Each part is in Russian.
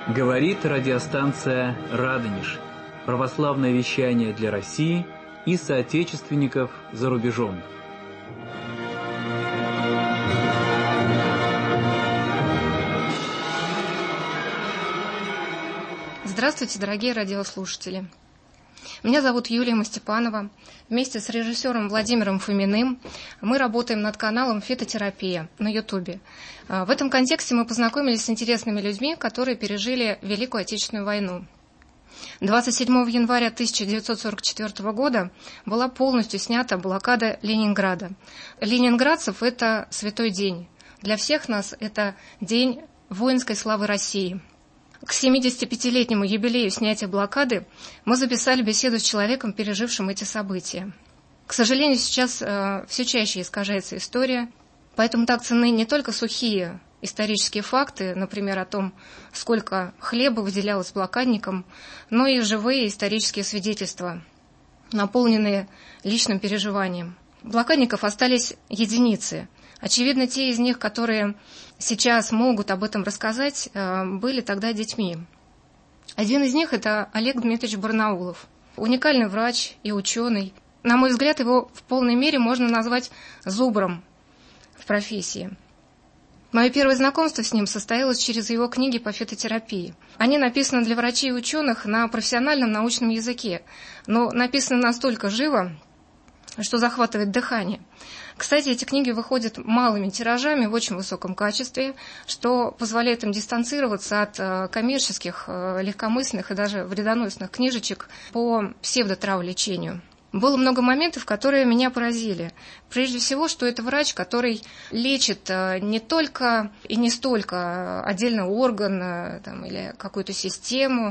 Говорит радиостанция «Радонеж». Православное вещание для России и соотечественников за рубежом. Здравствуйте, дорогие радиослушатели. Меня зовут Юлия Мастепанова. Вместе с режиссером Владимиром Фоминым мы работаем над каналом «Фитотерапия» на Ютубе. В этом контексте мы познакомились с интересными людьми, которые пережили Великую Отечественную войну. 27 января 1944 года была полностью снята блокада Ленинграда. Ленинградцев это святой день. Для всех нас это день воинской славы России. К 75-летнему юбилею снятия блокады мы записали беседу с человеком, пережившим эти события. К сожалению, сейчас все чаще искажается история, поэтому так ценны не только сухие исторические факты, например, о том, сколько хлеба выделялось блокадникам, но и живые исторические свидетельства, наполненные личным переживанием. Блокадников остались единицы. Очевидно, те из них, которые сейчас могут об этом рассказать, были тогда детьми. Один из них – это Олег Дмитриевич Барнаулов. Уникальный врач и ученый. На мой взгляд, его в полной мере можно назвать зубром в профессии. Мое первое знакомство с ним состоялось через его книги по фитотерапии. Они написаны для врачей и ученых на профессиональном научном языке, но написаны настолько живо, что захватывает дыхание. Кстати, эти книги выходят малыми тиражами в очень высоком качестве, что позволяет им дистанцироваться от коммерческих, легкомысленных и даже вредоносных книжечек по псевдотравлечению. Было много моментов, которые меня поразили. Прежде всего, что это врач, который лечит не только и не столько отдельный орган или какую-то систему,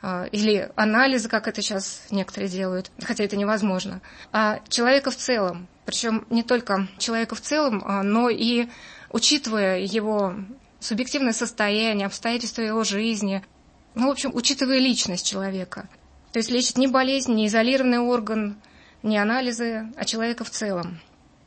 или анализы, как это сейчас некоторые делают, хотя это невозможно, а человека в целом. Причем не только человека в целом, но и учитывая его субъективное состояние, обстоятельства его жизни, в общем, учитывая личность человека. То есть лечит не болезнь, не изолированный орган, не анализы, а человека в целом.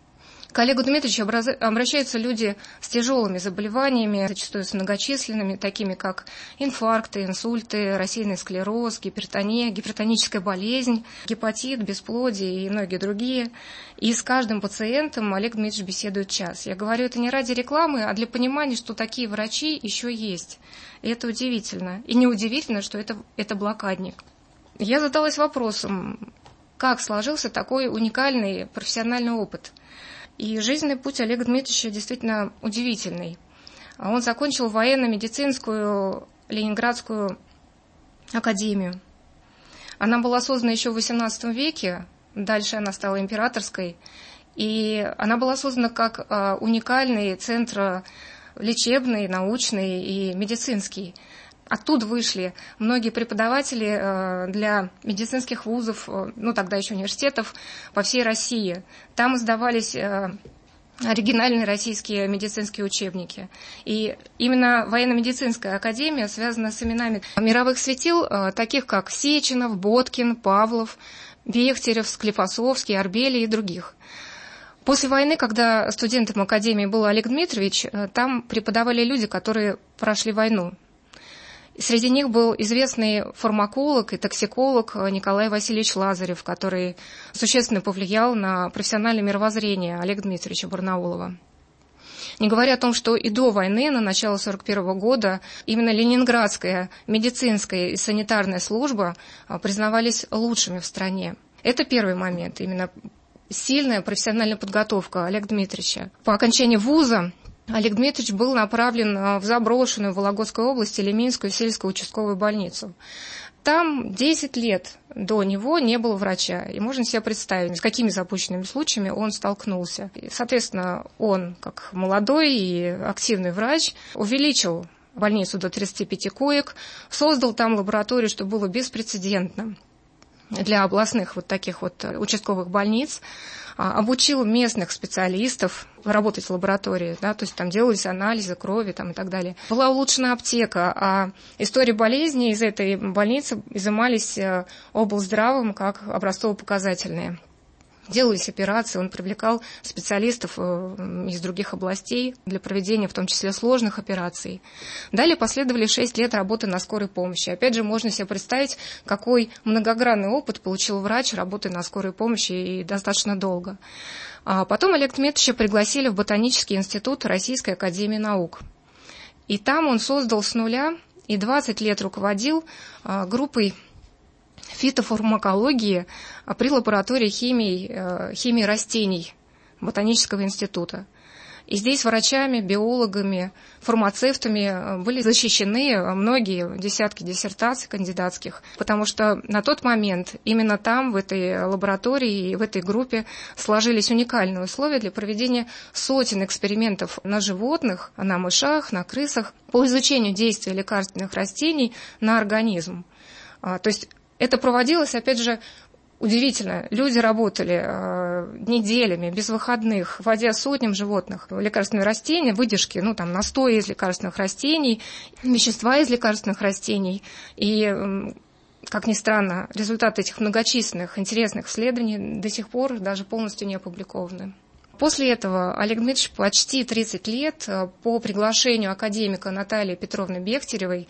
К Олегу Дмитриевичу обращаются люди с тяжелыми заболеваниями, зачастую с многочисленными, такими как инфаркты, инсульты, рассеянный склероз, гипертония, гипертоническая болезнь, гепатит, бесплодие и многие другие. И с каждым пациентом Олег Дмитриевич беседует час. Я говорю это не ради рекламы, а для понимания, что такие врачи еще есть. И это удивительно. И неудивительно, что это блокадник. Я задалась вопросом, как сложился такой уникальный профессиональный опыт. И жизненный путь Олега Дмитриевича действительно удивительный. Он закончил военно-медицинскую Ленинградскую академию. Она была создана еще в XVIII веке, дальше она стала императорской, и она была создана как уникальный центр лечебный, научный и медицинский. Оттуда вышли многие преподаватели для медицинских вузов, тогда еще университетов, по всей России. Там издавались оригинальные российские медицинские учебники. И именно военно-медицинская академия связана с именами мировых светил, таких как Сеченов, Боткин, Павлов, Бехтерев, Склифосовский, Арбели и других. После войны, когда студентом академии был Олег Дмитриевич, там преподавали люди, которые прошли войну. Среди них был известный фармаколог и токсиколог Николай Васильевич Лазарев, который существенно повлиял на профессиональное мировоззрение Олега Дмитриевича Барнаулова. Не говоря о том, что и до войны, на начало 1941 года, именно ленинградская медицинская и санитарная служба признавались лучшими в стране. Это первый момент, именно сильная профессиональная подготовка Олега Дмитриевича. По окончании вуза Олег Дмитриевич был направлен в заброшенную в Вологодской области Леминскую сельскую участковую больницу. Там 10 лет до него не было врача. И можно себе представить, с какими запущенными случаями он столкнулся. И, соответственно, он, как молодой и активный врач, увеличил больницу до 35 коек, создал там лабораторию, что было беспрецедентно для областных таких участковых больниц, обучил местных специалистов работать в лаборатории, то есть там делались анализы крови и так далее. Была улучшена аптека, а истории болезней из этой больницы изымались облздравом как образцово-показательные. делались операции, он привлекал специалистов из других областей для проведения, в том числе, сложных операций. Далее последовали 6 лет работы на скорой помощи. Опять же, можно себе представить, какой многогранный опыт получил врач, работая на скорой помощи и достаточно долго. А потом Олега Дмитриевича пригласили в Ботанический институт Российской академии наук. И там он создал с нуля и 20 лет руководил группой фитофармакологии при лаборатории химии растений Ботанического института. И здесь врачами, биологами, фармацевтами были защищены многие десятки диссертаций кандидатских, потому что на тот момент именно там, в этой лаборатории и в этой группе сложились уникальные условия для проведения сотен экспериментов на животных, на мышах, на крысах по изучению действия лекарственных растений на организм. То есть это проводилось, опять же, удивительно. Люди работали неделями, без выходных, вводя сотням животных лекарственные растения, выдержки, настои из лекарственных растений, вещества из лекарственных растений. И, как ни странно, результаты этих многочисленных интересных исследований до сих пор даже полностью не опубликованы. После этого Олег Дмитриевич почти 30 лет по приглашению академика Натальи Петровны Бехтеревой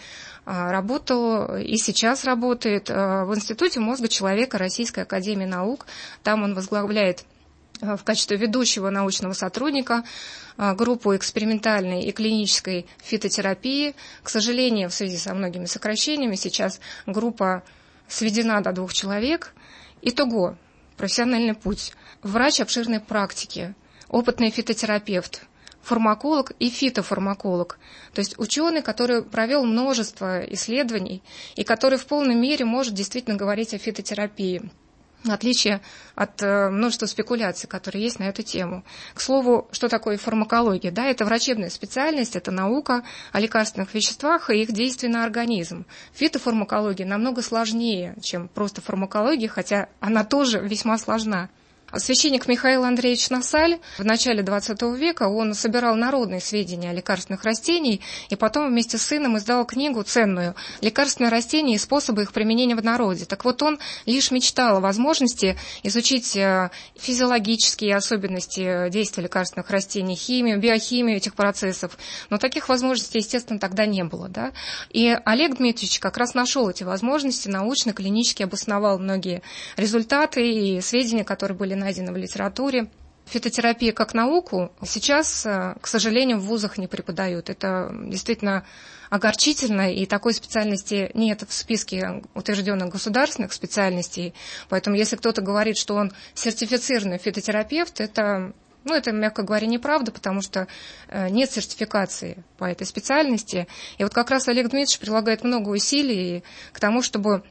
работал и сейчас работает в Институте мозга человека Российской академии наук. Там он возглавляет в качестве ведущего научного сотрудника группу экспериментальной и клинической фитотерапии. К сожалению, в связи со многими сокращениями сейчас группа сведена до 2 человек. Итого, профессиональный путь. Врач обширной практики, опытный фитотерапевт, фармаколог и фитофармаколог. То есть ученый, который провел множество исследований и который в полной мере может действительно говорить о фитотерапии, в отличие от множества спекуляций, которые есть на эту тему. К слову, что такое фармакология? Да, это врачебная специальность, это наука о лекарственных веществах и их действии на организм. Фитофармакология намного сложнее, чем просто фармакология, хотя она тоже весьма сложна. Священник Михаил Андреевич Насаль в начале XX века он собирал народные сведения о лекарственных растениях и потом вместе с сыном издал книгу ценную «Лекарственные растения и способы их применения в народе». Так вот, он лишь мечтал о возможности изучить физиологические особенности действия лекарственных растений, химию, биохимию этих процессов. Но таких возможностей, естественно, тогда не было. Да? И Олег Дмитриевич как раз нашел эти возможности, научно, клинически обосновал многие результаты и сведения, которые были найдены в литературе. Фитотерапия как науку сейчас, к сожалению, в вузах не преподают. Это действительно огорчительно, и такой специальности нет в списке утвержденных государственных специальностей. Поэтому если кто-то говорит, что он сертифицированный фитотерапевт, это, мягко говоря, неправда, потому что нет сертификации по этой специальности. И вот как раз Олег Дмитриевич прилагает много усилий к тому, чтобы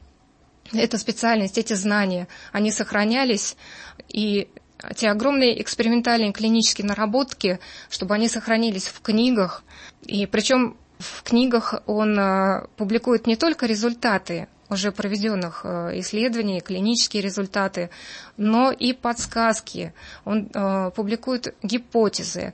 эта специальность, эти знания, они сохранялись, и те огромные экспериментальные клинические наработки, чтобы они сохранились в книгах. И причем в книгах он публикует не только результаты уже проведенных исследований, клинические результаты, но и подсказки. Он публикует гипотезы,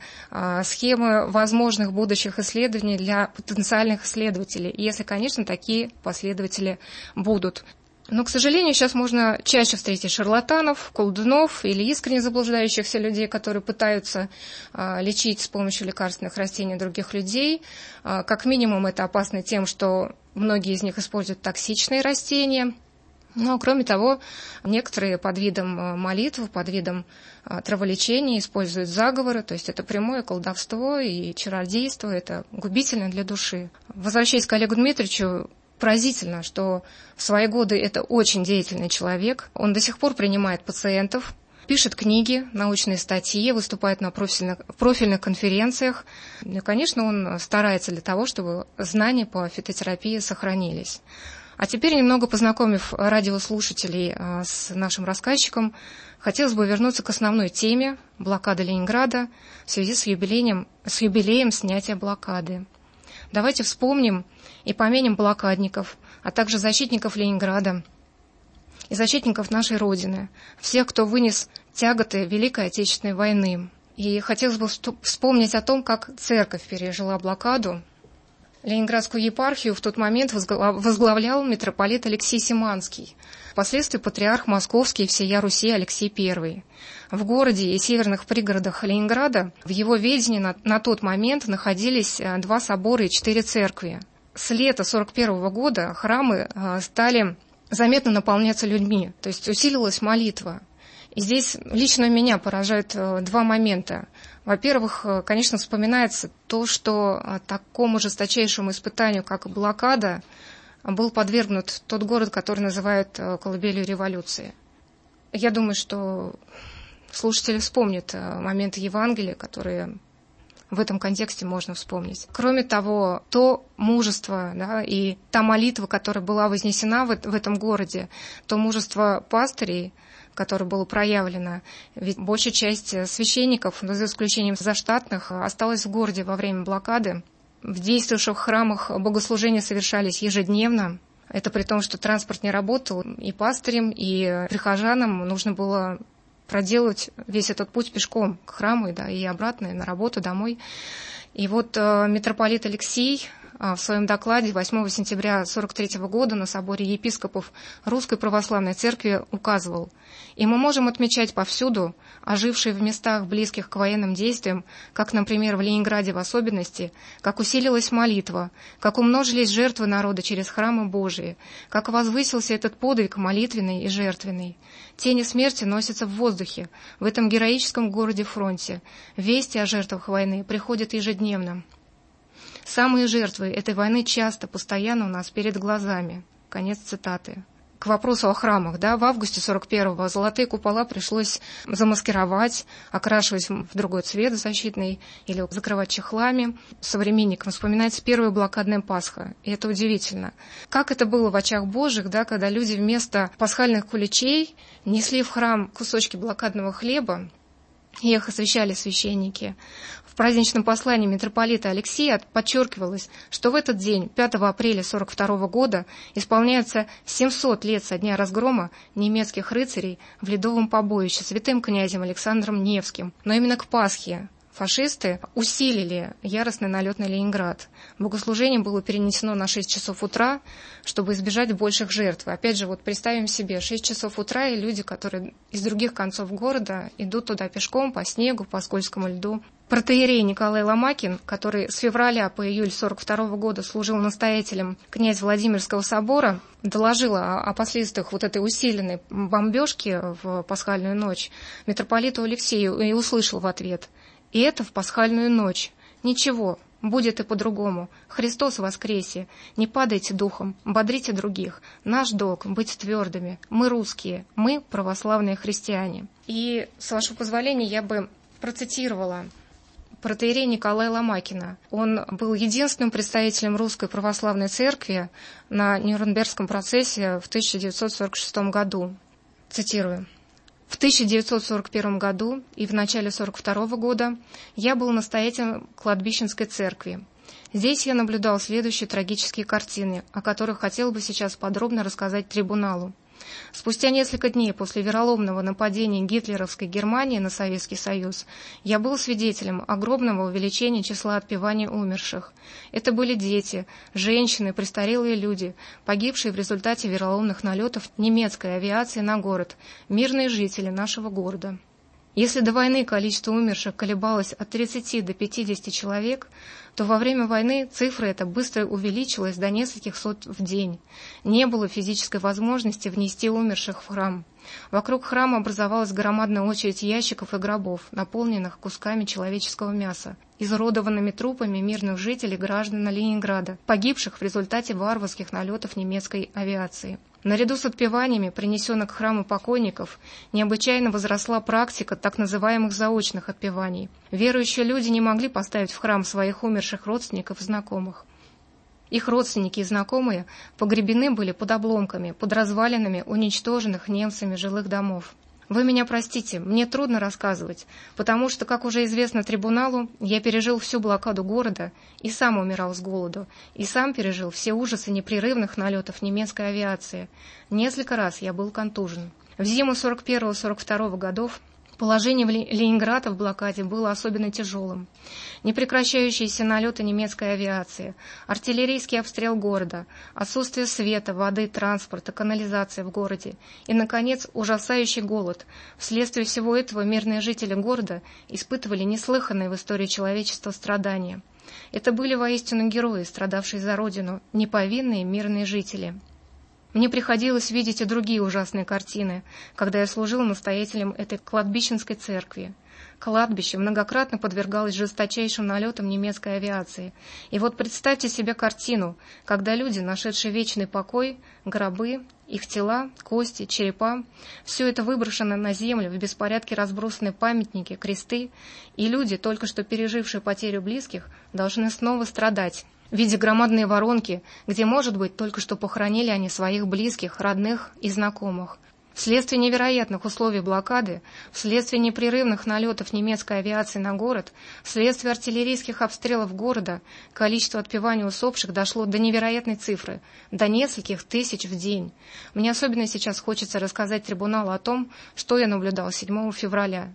схемы возможных будущих исследований для потенциальных исследователей, если, конечно, такие последователи будут. Но, к сожалению, сейчас можно чаще встретить шарлатанов, колдунов или искренне заблуждающихся людей, которые пытаются лечить с помощью лекарственных растений других людей. Как минимум, это опасно тем, что многие из них используют токсичные растения. Но, кроме того, некоторые под видом молитв, под видом траволечения используют заговоры, то есть это прямое колдовство и чародейство, это губительно для души. Возвращаясь к Олегу Дмитриевичу, поразительно, что в свои годы это очень деятельный человек. Он до сих пор принимает пациентов, пишет книги, научные статьи, выступает на профильных конференциях. И, конечно, он старается для того, чтобы знания по фитотерапии сохранились. А теперь, немного познакомив радиослушателей с нашим рассказчиком, хотелось бы вернуться к основной теме блокады Ленинграда в связи с юбилеем снятия блокады. Давайте вспомним и помянем блокадников, а также защитников Ленинграда и защитников нашей Родины, всех, кто вынес тяготы Великой Отечественной войны. И хотелось бы вспомнить о том, как церковь пережила блокаду. Ленинградскую епархию в тот момент возглавлял митрополит Алексей Симанский, впоследствии патриарх Московский и всея Руси Алексей I. В городе и северных пригородах Ленинграда в его ведении на тот момент находились 2 собора и 4 церкви. С лета 1941 года храмы стали заметно наполняться людьми, то есть усилилась молитва. И здесь лично меня поражают 2 момента. Во-первых, конечно, вспоминается то, что такому жесточайшему испытанию, как блокада, был подвергнут тот город, который называют колыбелью революции. Я думаю, что слушатели вспомнят моменты Евангелия, которые в этом контексте можно вспомнить. Кроме того, то мужество, да, и та молитва, которая была вознесена в этом городе, то мужество пастырей, которое было проявлено. Ведь большая часть священников, за исключением заштатных, осталась в городе во время блокады. В действующих храмах богослужения совершались ежедневно. Это при том, что транспорт не работал, и пастырям, и прихожанам нужно было проделать весь этот путь пешком к храму, да, и обратно, и на работу, домой. И вот митрополит Алексей в своем докладе 8 сентября 1943 года на соборе епископов Русской Православной Церкви указывал: «И мы можем отмечать повсюду, ожившие в местах, близких к военным действиям, как, например, в Ленинграде в особенности, как усилилась молитва, как умножились жертвы народа через храмы Божии, как возвысился этот подвиг молитвенный и жертвенный. Тени смерти носятся в воздухе, в этом героическом городе-фронте. Вести о жертвах войны приходят ежедневно. Самые жертвы этой войны часто, постоянно у нас перед глазами». Конец цитаты. К вопросу о храмах, да, в августе 41-го золотые купола пришлось замаскировать, окрашивать в другой цвет защитный или закрывать чехлами. Современникам вспоминается первая блокадная Пасха, и это удивительно. Как это было в очах Божьих, да, когда люди вместо пасхальных куличей несли в храм кусочки блокадного хлеба, и их освящали священники. В праздничном послании митрополита Алексея подчеркивалось, что в этот день, 5 апреля 1942 года, исполняется 700 лет со дня разгрома немецких рыцарей в Ледовом побоище святым князем Александром Невским. Но именно к Пасхе фашисты усилили яростный налет на Ленинград. Богослужение было перенесено на 6 часов утра, чтобы избежать больших жертв. Опять же, вот представим себе, 6 часов утра, и люди, которые из других концов города идут туда пешком, по снегу, по скользкому льду. Протоиерей Николай Ломакин, который с февраля по июль 1942 года служил настоятелем князь Владимирского собора, доложил о последствиях вот этой усиленной бомбежки в пасхальную ночь митрополиту Алексею и услышал в ответ: «И это в пасхальную ночь. Ничего, будет и по-другому. Христос воскресе. Не падайте духом, бодрите других. Наш долг — быть твердыми. Мы русские, мы православные христиане». И, с вашего позволения, я бы процитировала протоиерея Николая Ломакина. Он был единственным представителем Русской Православной Церкви на Нюрнбергском процессе в 1946 году. Цитирую. В 1941 году и в начале 1942 года я был настоятелем кладбищенской церкви. Здесь я наблюдал следующие трагические картины, о которых хотел бы сейчас подробно рассказать трибуналу. Спустя несколько дней после вероломного нападения гитлеровской Германии на Советский Союз я был свидетелем огромного увеличения числа отпеваний умерших. Это были дети, женщины, престарелые люди, погибшие в результате вероломных налетов немецкой авиации на город, мирные жители нашего города. Если до войны количество умерших колебалось от 30 до 50 человек, то во время войны цифра эта быстро увеличилась до нескольких сот в день. Не было физической возможности внести умерших в храм. Вокруг храма образовалась громадная очередь ящиков и гробов, наполненных кусками человеческого мяса, изуродованными трупами мирных жителей граждан Ленинграда, погибших в результате варварских налетов немецкой авиации. Наряду с отпеваниями, принесенных к храму покойников, необычайно возросла практика так называемых заочных отпеваний. Верующие люди не могли поставить в храм своих умерших родственников и знакомых. Их родственники и знакомые погребены были под обломками, под развалинами уничтоженных немцами жилых домов. Вы меня простите, мне трудно рассказывать, потому что, как уже известно трибуналу, я пережил всю блокаду города и сам умирал с голоду, и сам пережил все ужасы непрерывных налетов немецкой авиации. Несколько раз я был контужен. В зиму 41-42 годов Положение Ленинграда в блокаде было особенно тяжелым. Непрекращающиеся налеты немецкой авиации, артиллерийский обстрел города, отсутствие света, воды, транспорта, канализации в городе и, наконец, ужасающий голод. Вследствие всего этого мирные жители города испытывали неслыханные в истории человечества страдания. Это были воистину герои, страдавшие за родину, неповинные мирные жители. Мне приходилось видеть и другие ужасные картины, когда я служил настоятелем этой кладбищенской церкви. Кладбище многократно подвергалось жесточайшим налетам немецкой авиации. И вот представьте себе картину, когда люди, нашедшие вечный покой, гробы, их тела, кости, черепа, все это выброшено на землю, в беспорядке разбросаны памятники, кресты, и люди, только что пережившие потерю близких, должны снова страдать, видя громадные воронки, где, может быть, только что похоронили они своих близких, родных и знакомых. Вследствие невероятных условий блокады, вследствие непрерывных налетов немецкой авиации на город, вследствие артиллерийских обстрелов города, количество отпеваний усопших дошло до невероятной цифры, до нескольких тысяч в день. Мне особенно сейчас хочется рассказать трибуналу о том, что я наблюдал 7 февраля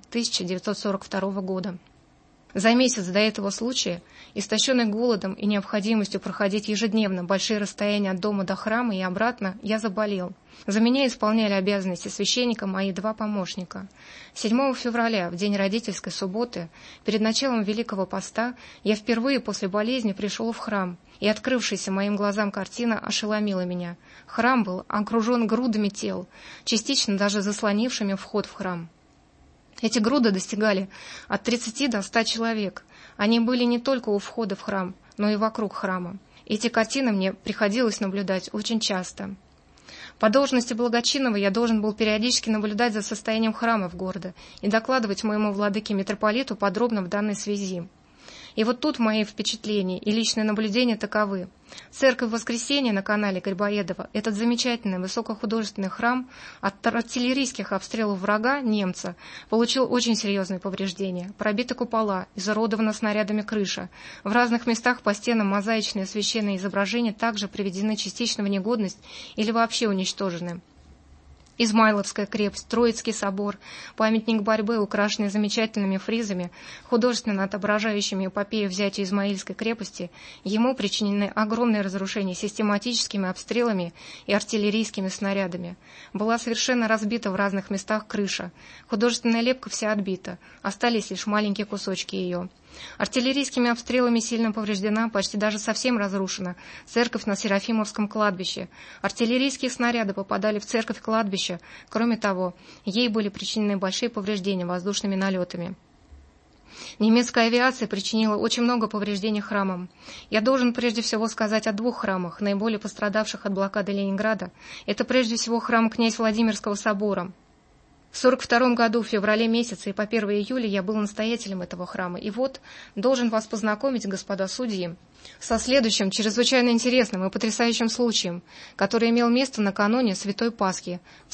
1942 года. За месяц до этого случая, истощенный голодом и необходимостью проходить ежедневно большие расстояния от дома до храма и обратно, я заболел. За меня исполняли обязанности священника мои 2 помощника. 7 февраля, в день родительской субботы, перед началом Великого Поста, я впервые после болезни пришел в храм, и открывшаяся моим глазам картина ошеломила меня. Храм был окружен грудами тел, частично даже заслонившими вход в храм. Эти груды достигали от 30 до 100 человек. Они были не только у входа в храм, но и вокруг храма. Эти картины мне приходилось наблюдать очень часто. По должности благочинного я должен был периодически наблюдать за состоянием храмов города и докладывать моему владыке-митрополиту подробно в данной связи. И вот тут мои впечатления и личные наблюдения таковы. Церковь Воскресения на канале Грибоедова, этот замечательный высокохудожественный храм, от артиллерийских обстрелов врага, немца, получил очень серьезные повреждения. Пробиты купола, изуродована снарядами крыша. В разных местах по стенам мозаичные священные изображения также приведены частично в негодность или вообще уничтожены. Измайловская крепость, Троицкий собор, памятник борьбы, украшенный замечательными фризами, художественно отображающими эпопею взятия Измаильской крепости, ему причинены огромные разрушения систематическими обстрелами и артиллерийскими снарядами. Была совершенно разбита в разных местах крыша. Художественная лепка вся отбита, остались лишь маленькие кусочки ее. Артиллерийскими обстрелами сильно повреждена, почти даже совсем разрушена, церковь на Серафимовском кладбище. Артиллерийские снаряды попадали в церковь кладбища. Кроме того, ей были причинены большие повреждения воздушными налетами. Немецкая авиация причинила очень много повреждений храмам. Я должен прежде всего сказать о 2 храмах, наиболее пострадавших от блокады Ленинграда. Это прежде всего храм князь Владимирского собора. В 1942 году, в феврале месяце и по 1 июля я был настоятелем этого храма. И вот, должен вас познакомить, господа судьи, со следующим чрезвычайно интересным и потрясающим случаем, который имел место накануне Святой Пасхи в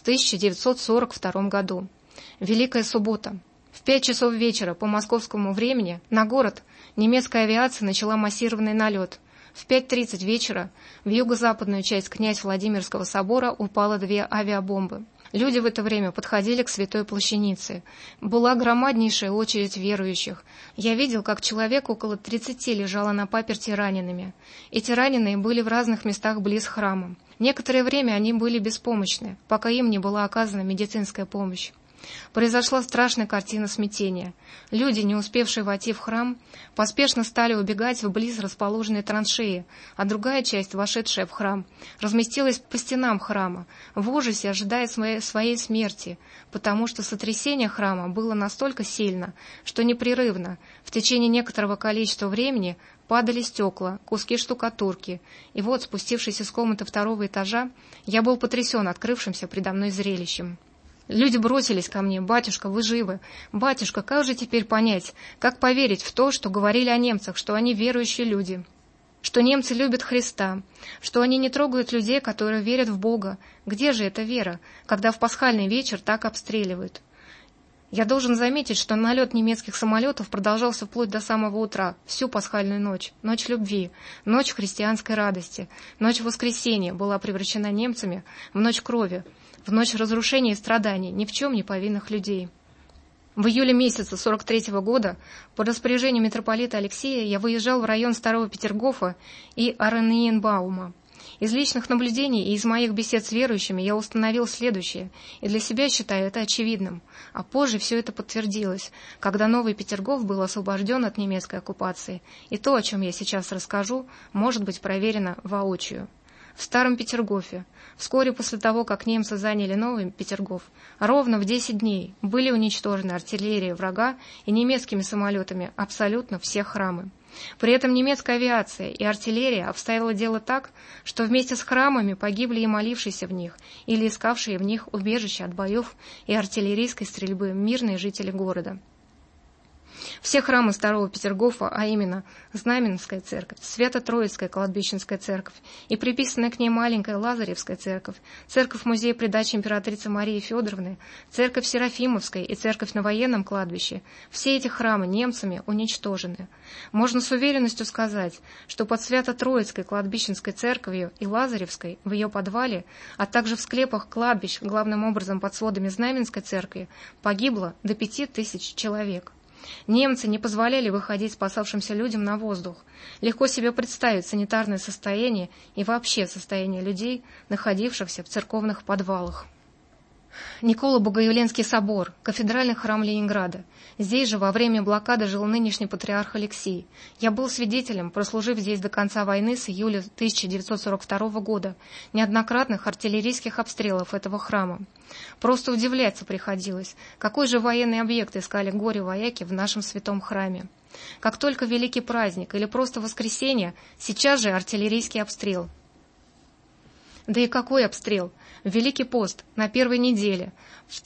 1942 году. Великая суббота. В 5 часов вечера по московскому времени на город немецкая авиация начала массированный налет. В 5:30 вечера в юго-западную часть князь Владимирского собора упало 2 авиабомбы. Люди в это время подходили к Святой Плащанице. Была громаднейшая очередь верующих. Я видел, как человек около 30 лежало на паперти ранеными. Эти раненые были в разных местах близ храма. Некоторое время они были беспомощны, пока им не была оказана медицинская помощь. Произошла страшная картина смятения. Люди, не успевшие войти в храм, поспешно стали убегать вблиз расположенной траншеи, а другая часть, вошедшая в храм, разместилась по стенам храма, в ужасе ожидая своей смерти, потому что сотрясение храма было настолько сильно, что непрерывно, в течение некоторого количества времени, падали стекла, куски штукатурки, и вот, спустившись из комнаты 2-го этажа, я был потрясен открывшимся предо мной зрелищем. Люди бросились ко мне: «Батюшка, вы живы! Батюшка, как же теперь понять, как поверить в то, что говорили о немцах, что они верующие люди, что немцы любят Христа, что они не трогают людей, которые верят в Бога? Где же эта вера, когда в пасхальный вечер так обстреливают?» Я должен заметить, что налет немецких самолетов продолжался вплоть до самого утра, всю пасхальную ночь, ночь любви, ночь христианской радости, ночь воскресения была превращена немцами в ночь крови, в ночь разрушения и страданий ни в чем не повинных людей. В июле месяца 43 года по распоряжению митрополита Алексея я выезжал в район Старого Петергофа и Орениенбаума. Из личных наблюдений и из моих бесед с верующими я установил следующее, и для себя считаю это очевидным. А позже все это подтвердилось, когда Новый Петергоф был освобожден от немецкой оккупации, и то, о чем я сейчас расскажу, может быть проверено воочию. В Старом Петергофе, вскоре после того, как немцы заняли Новый Петергоф, ровно в 10 дней были уничтожены артиллерией врага и немецкими самолетами абсолютно все храмы. При этом немецкая авиация и артиллерия обставила дело так, что вместе с храмами погибли и молившиеся в них, или искавшие в них убежище от боев и артиллерийской стрельбы мирные жители города. Все храмы Старого Петергофа, а именно Знаменская церковь, Свято-Троицкая кладбищенская церковь и приписанная к ней маленькая Лазаревская церковь, церковь-музей при даче императрицы Марии Федоровны, церковь Серафимовская и церковь на военном кладбище, все эти храмы немцами уничтожены. Можно с уверенностью сказать, что под Свято-Троицкой кладбищенской церковью и Лазаревской в ее подвале, а также в склепах кладбищ, главным образом под сводами Знаменской церкви, погибло до 5000 человек. Немцы не позволяли выходить спасавшимся людям на воздух. Легко себе представить санитарное состояние и вообще состояние людей, находившихся в церковных подвалах. Николо-Богоявленский собор, кафедральный храм Ленинграда. Здесь же во время блокады жил нынешний патриарх Алексий. Я был свидетелем, прослужив здесь до конца войны с июля 1942 года, неоднократных артиллерийских обстрелов этого храма. Просто удивляться приходилось, какой же военный объект искали горе-вояки в нашем святом храме. Как только великий праздник или просто воскресенье, сейчас же артиллерийский обстрел. Да и какой обстрел? В Великий пост, на первой неделе, в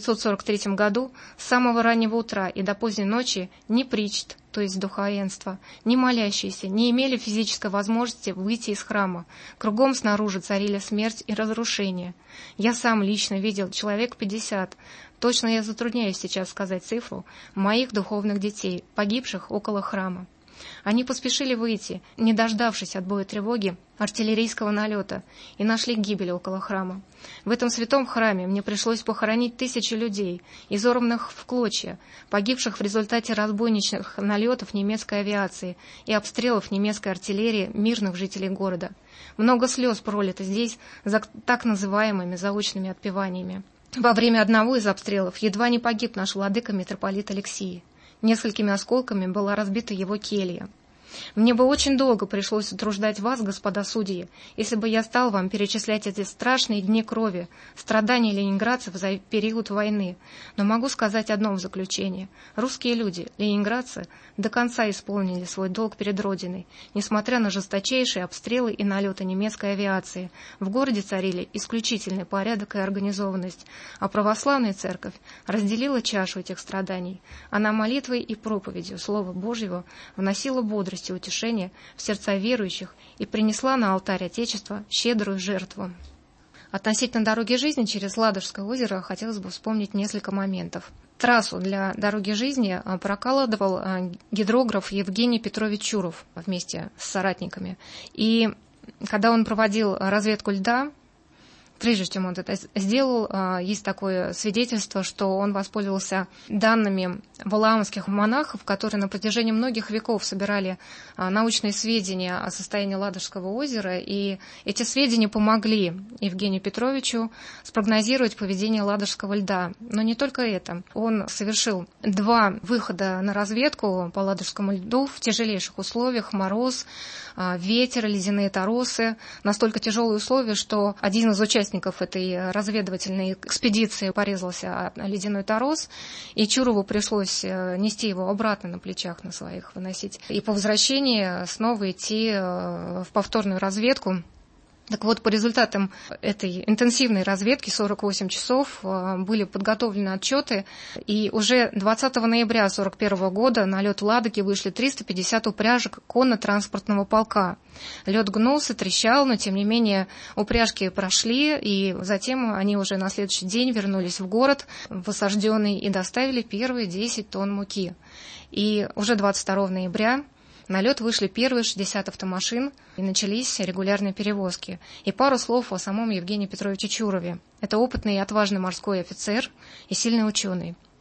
1943 году, с самого раннего утра и до поздней ночи ни причт, то есть духовенство, ни молящиеся не имели физической возможности выйти из храма. Кругом снаружи царили смерть и разрушение. Я сам лично видел человек 50, точно я затрудняюсь сейчас сказать цифру, моих духовных детей, погибших около храма. Они поспешили выйти, не дождавшись отбоя тревоги артиллерийского налета, и нашли гибель около храма. В этом святом храме мне пришлось похоронить тысячи людей, изорванных в клочья, погибших в результате разбойничных налетов немецкой авиации и обстрелов немецкой артиллерии мирных жителей города. Много слез пролито здесь за так называемыми заочными отпеваниями. Во время одного из обстрелов едва не погиб наш владыка митрополит Алексий. Несколькими осколками была разбита его келья. Мне бы очень долго пришлось утруждать вас, господа судьи, если бы я стал вам перечислять эти страшные дни крови, страдания ленинградцев за период войны. Но могу сказать одно в заключение. Русские люди, ленинградцы, до конца исполнили свой долг перед Родиной. Несмотря на жесточайшие обстрелы и налеты немецкой авиации, в городе царили исключительный порядок и организованность, а православная церковь разделила чашу этих страданий. Она молитвой и проповедью Слова Божьего вносила бодрость и утешение в сердца верующих и принесла на алтарь Отечества щедрую жертву. Относительно дороги жизни через Ладожское озеро хотелось бы вспомнить несколько моментов. Трассу для дороги жизни прокладывал гидрограф Евгений Петрович Чуров вместе с соратниками. И когда он проводил разведку льда, прежде чем он это сделал, есть такое свидетельство, что он воспользовался данными валаамских монахов, которые на протяжении многих веков собирали научные сведения о состоянии Ладожского озера, и эти сведения помогли Евгению Петровичу спрогнозировать поведение Ладожского льда. Но не только это. Он совершил 2 выхода на разведку по Ладожскому льду в тяжелейших условиях: мороз, ветер, ледяные торосы. Настолько тяжелые условия, что один из участников этой разведывательной экспедиции порезался о ледяной торос, и Чурову пришлось нести его обратно на плечах на своих, выносить. И по возвращении снова идти в повторную разведку. Так вот, по результатам этой интенсивной разведки 48 часов были подготовлены отчеты, и уже 20 ноября 1941 года на лед в Ладоге вышли 350 упряжек конно-транспортного полка. Лед гнулся, трещал, но тем не менее упряжки прошли, и затем они уже на следующий день вернулись в город, в осажденный, и доставили первые 10 тонн муки. И уже 22 ноября на лед вышли первые 60 автомашин, и начались регулярные перевозки. И пару слов о самом Евгении Петровиче Чурове. Это опытный и отважный морской офицер и сильный ученый.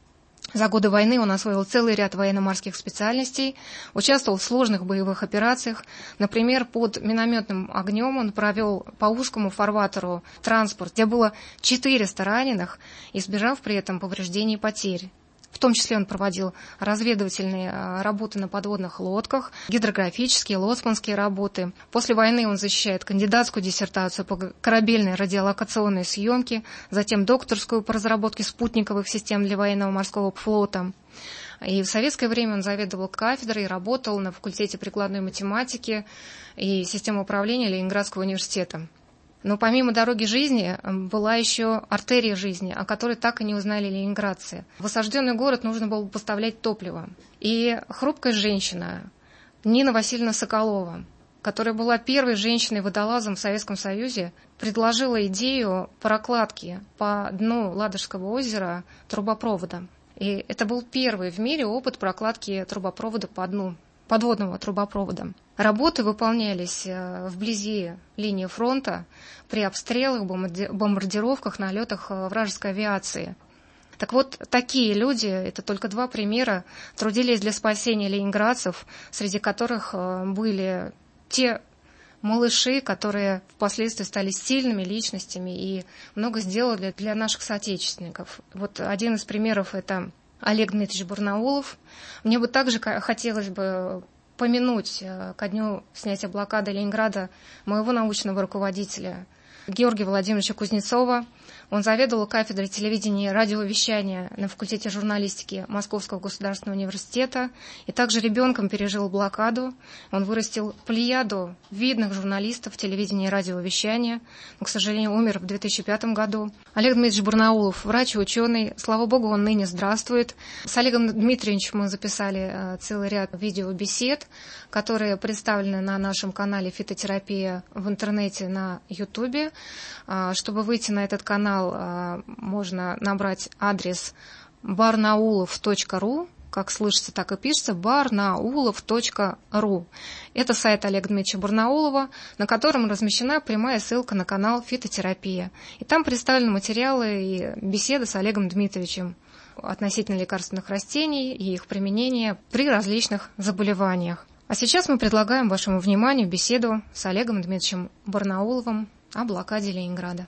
За годы войны он освоил целый ряд военно-морских специальностей, участвовал в сложных боевых операциях. Например, под минометным огнем он провел по узкому фарватеру транспорт, где было 400 раненых, избежав при этом повреждений и потерь. В том числе он проводил разведывательные работы на подводных лодках, гидрографические, лоцманские работы. После войны он защищает кандидатскую диссертацию по корабельной радиолокационной съемке, затем докторскую по разработке спутниковых систем для военного морского флота. И в советское время он заведовал кафедрой и работал на факультете прикладной математики и системы управления Ленинградского университета. Но помимо дороги жизни была еще артерия жизни, о которой так и не узнали ленинградцы. В осажденный город нужно было поставлять топливо. И хрупкая женщина Нина Васильевна Соколова, которая была первой женщиной-водолазом в Советском Союзе, предложила идею прокладки по дну Ладожского озера трубопровода. И это был первый в мире опыт прокладки трубопровода по дну, подводного трубопровода. Работы выполнялись вблизи линии фронта при обстрелах, бомбардировках, налетах вражеской авиации. Так вот, такие люди, это только 2 примера, трудились для спасения ленинградцев, среди которых были те малыши, которые впоследствии стали сильными личностями и много сделали для наших соотечественников. Вот один из примеров – это Олег Дмитриевич Барнаулов. Мне бы также хотелось бы помянуть ко дню снятия блокады Ленинграда моего научного руководителя Георгия Владимировича Кузнецова. Он заведовал кафедрой телевидения и радиовещания на факультете журналистики Московского государственного университета. И также ребенком пережил блокаду. Он вырастил плеяду видных журналистов телевидения и радиовещания. Но, к сожалению, умер в 2005 году. Олег Дмитриевич Барнаулов, врач и ученый. Слава богу, он ныне здравствует. С Олегом Дмитриевичем мы записали целый ряд видеобесед, которые представлены на нашем канале «Фитотерапия» в интернете на Ютубе. Чтобы выйти на этот канал, можно набрать адрес barnaulov.ru, как слышится, так и пишется, barnaulov.ru. Это сайт Олега Дмитриевича Барнаулова, на котором размещена прямая ссылка на канал «Фитотерапия». И там представлены материалы и беседы с Олегом Дмитриевичем относительно лекарственных растений и их применения при различных заболеваниях. А сейчас мы предлагаем вашему вниманию беседу с Олегом Дмитриевичем Барнауловым о блокаде Ленинграда.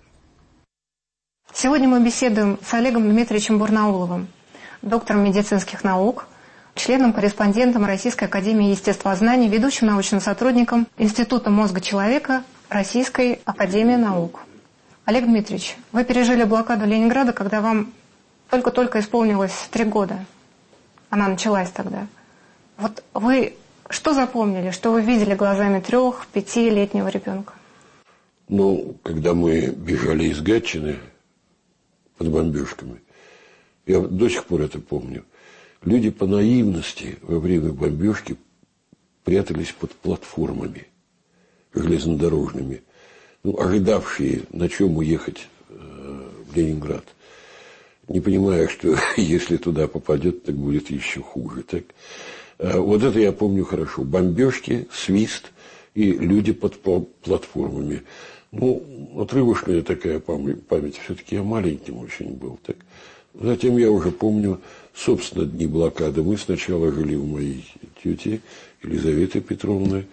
Сегодня мы беседуем с Олегом Дмитриевичем Барнауловым, доктором медицинских наук, членом-корреспондентом Российской академии естествознаний, ведущим научным сотрудником Института мозга человека Российской академии наук. Олег Дмитриевич, вы пережили блокаду Ленинграда, когда вам только-только исполнилось 3 года. Она началась тогда. Вот вы что запомнили, что вы видели глазами 3-5-летнего ребенка? Ну, когда мы бежали из Гатчины под бомбежками, я до сих пор это помню, люди по наивности во время бомбежки прятались под платформами железнодорожными, ожидавшие, на чем уехать в Ленинград, не понимая, что если туда попадет, так будет еще хуже. Так? Вот это я помню хорошо. Бомбежки, свист и люди под платформами. Отрывочная такая память. Все-таки я маленьким очень был. Так. Затем я уже помню, собственно, дни блокады. Мы сначала жили у моей тети Елизаветы Петровны,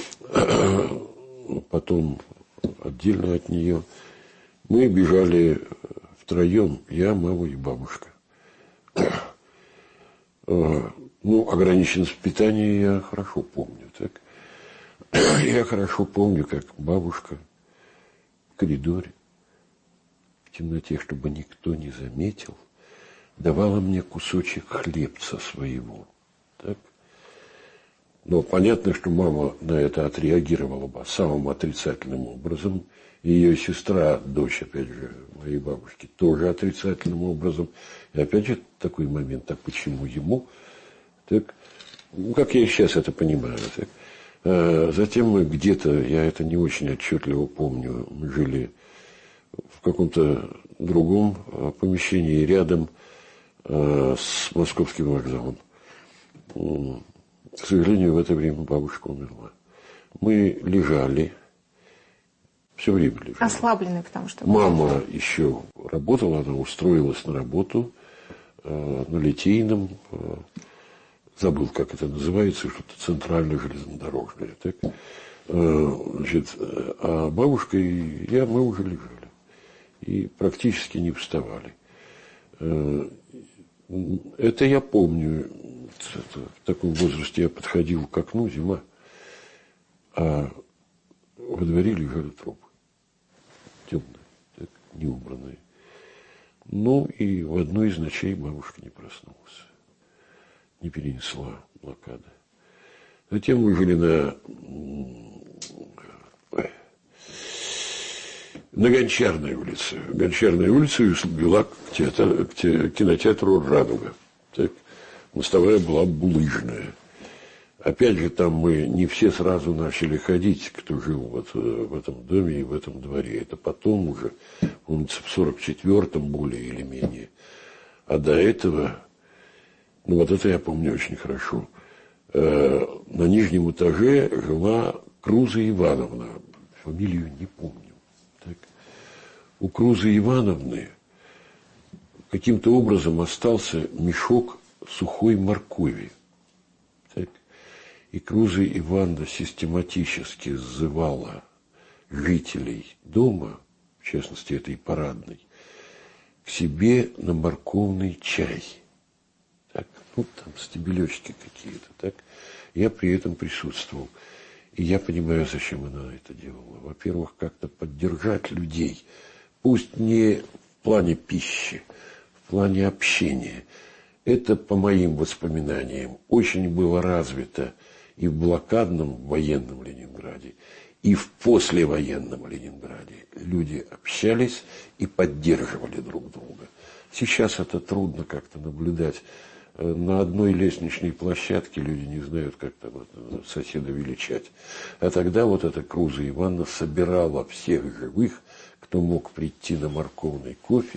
потом отдельно от нее. Мы бежали втроем, я, мама и бабушка. Ограниченность питания я хорошо помню. Так. Я хорошо помню, как бабушка в коридоре, в темноте, чтобы никто не заметил, давала мне кусочек хлебца своего. Так. Но понятно, что мама на это отреагировала бы самым отрицательным образом. Ее сестра, дочь, опять же, моей бабушки, тоже отрицательным образом. И опять же такой момент, а почему ему? Так, как я сейчас это понимаю. Так. Затем мы где-то, я это не очень отчетливо помню, мы жили в каком-то другом помещении рядом с Московским вокзалом. К сожалению, в это время бабушка умерла. Мы лежали, все время лежали. Ослабленные, потому что... Мама еще работала, она устроилась на работу на Литейном, забыл, как это называется, что-то центрально-железнодорожное. Так? Значит, а бабушка и я, мы уже лежали. И практически не вставали. Это я помню. В таком возрасте я подходил к окну, зима, а во дворе лежали трупы. Темные, так, неубранные. Ну, и в одну из ночей бабушка не проснулась. Не перенесла блокады. Затем мы жили на Гончарной улице. Гончарная улица вела к кинотеатру «Радуга». Так, мостовая была булыжная. Опять же, там мы не все сразу начали ходить, кто жил вот в этом доме и в этом дворе. Это потом уже, помнится, в 44-м более или менее. А до этого, ну вот это я помню очень хорошо, на нижнем этаже жила Круза Ивановна. Фамилию не помню. Так. У Крузы Ивановны каким-то образом остался мешок сухой моркови. Так. И Круза Ивановна систематически сзывала жителей дома, в частности этой парадной, к себе на морковный чай. Так, ну, там стебелечки какие-то. Так. Я при этом присутствовал. И я понимаю, зачем она это делала. Во-первых, как-то поддержать людей. Пусть не в плане пищи, в плане общения. Это, по моим воспоминаниям, очень было развито и в блокадном военном Ленинграде, и в послевоенном Ленинграде. Люди общались и поддерживали друг друга. Сейчас это трудно как-то наблюдать. На одной лестничной площадке люди не знают, как там соседа величать. А тогда вот эта Круза Ивановна собирала всех живых, кто мог прийти на морковный кофе,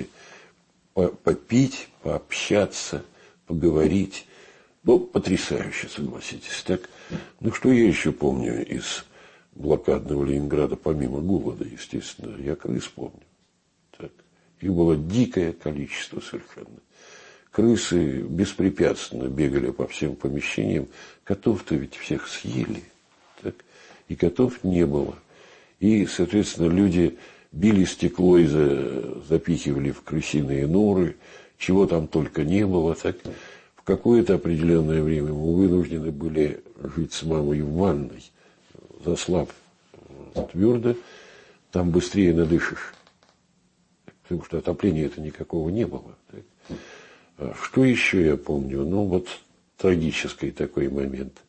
попить, пообщаться, поговорить. Ну, потрясающе, согласитесь. Так, ну, что я еще помню из блокадного Ленинграда, помимо голода, естественно, я крыс помню. Так. Их было дикое количество совершенно. Крысы беспрепятственно бегали по всем помещениям. Котов-то ведь всех съели. Так? И котов не было. И, соответственно, люди били стекло и запихивали в крысиные норы. Чего там только не было. Так? В какое-то определенное время мы вынуждены были жить с мамой в ванной. Заслав твердо, там быстрее надышишь. Потому что отопления-то никакого не было. Так? Что еще я помню? Ну, вот трагический такой момент.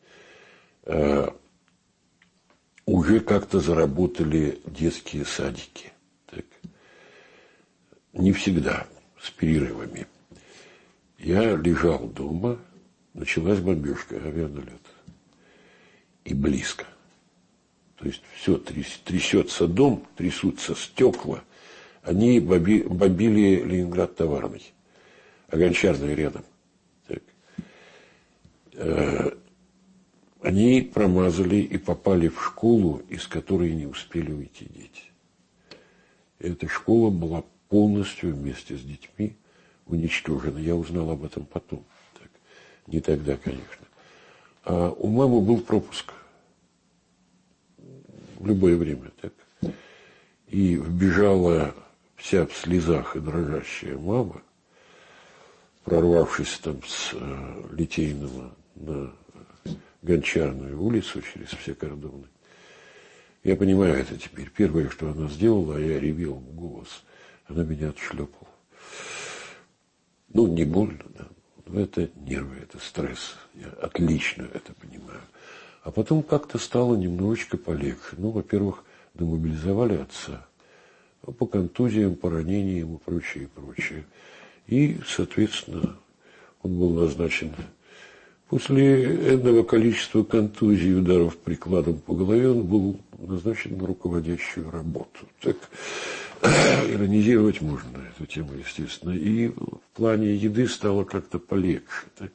Уже как-то заработали детские садики. Так. Не всегда, с перерывами. Я лежал дома, началась бомбежка, авианалет. И близко. То есть все, трясется дом, трясутся стекла. Они бомбили Ленинград товарный. А Гончарная рядом. Так. Они промазали и попали в школу, из которой не успели уйти дети. Эта школа была полностью вместе с детьми уничтожена. Я узнал об этом потом. Так. Не тогда, конечно. А у мамы был пропуск. В любое время. Так. И вбежала вся в слезах и дрожащая мама, прорвавшись там с Литейного на Гончарную улицу через все кордоны. Я понимаю это теперь. Первое, что она сделала, а я ревел в голос, она меня отшлепала. Ну, не больно, да. Но это нервы, это стресс. Я отлично это понимаю. А потом как-то стало немножечко полегче. Ну, во-первых, демобилизовали отца. По контузиям, по ранениям и прочее, и прочее. И, соответственно, он был назначен после энного количества контузий и ударов прикладом по голове, он был назначен на руководящую работу. Так, иронизировать можно на эту тему, естественно. И в плане еды стало как-то полегче. Так.